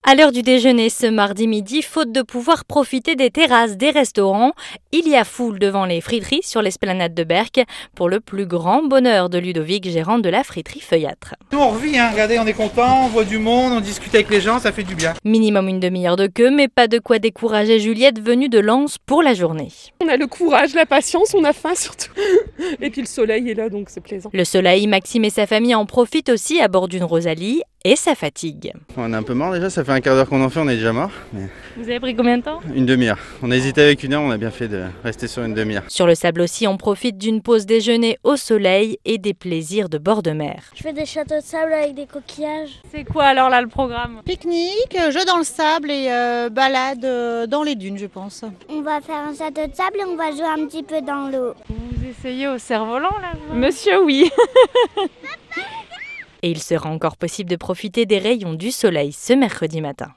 À l'heure du déjeuner ce mardi midi, faute de pouvoir profiter des terrasses des restaurants, il y a foule devant les friteries sur l'esplanade de Berck pour le plus grand bonheur de Ludovic, gérant de la friterie Feuillâtre. Nous on revit, regardez, on est content, on voit du monde, on discute avec les gens, ça fait du bien. Minimum une demi-heure de queue, mais pas de quoi décourager Juliette venue de Lens pour la journée. On a le courage, la patience, on a faim surtout. Et puis le soleil est là, donc c'est plaisant. Le soleil, Maxime et sa famille en profitent aussi à bord d'une Rosalie et ça fatigue. On est un peu mort déjà, ça fait un quart d'heure qu'on en fait, on est déjà mort. Mais... Vous avez pris combien de temps ? Une demi-heure. On a hésité avec une heure, on a bien fait de rester sur une demi-heure. Sur le sable aussi, on profite d'une pause déjeuner au soleil et des plaisirs de bord de mer. Je fais des châteaux de sable avec des coquillages. C'est quoi alors là le programme ? Pique-nique, jeu dans le sable et balade dans les dunes, je pense. On va faire un château de sable et on va jouer un petit peu dans l'eau. Vous essayez au cerf-volant là ? Monsieur, oui. Et il sera encore possible de profiter des rayons du soleil ce mercredi matin.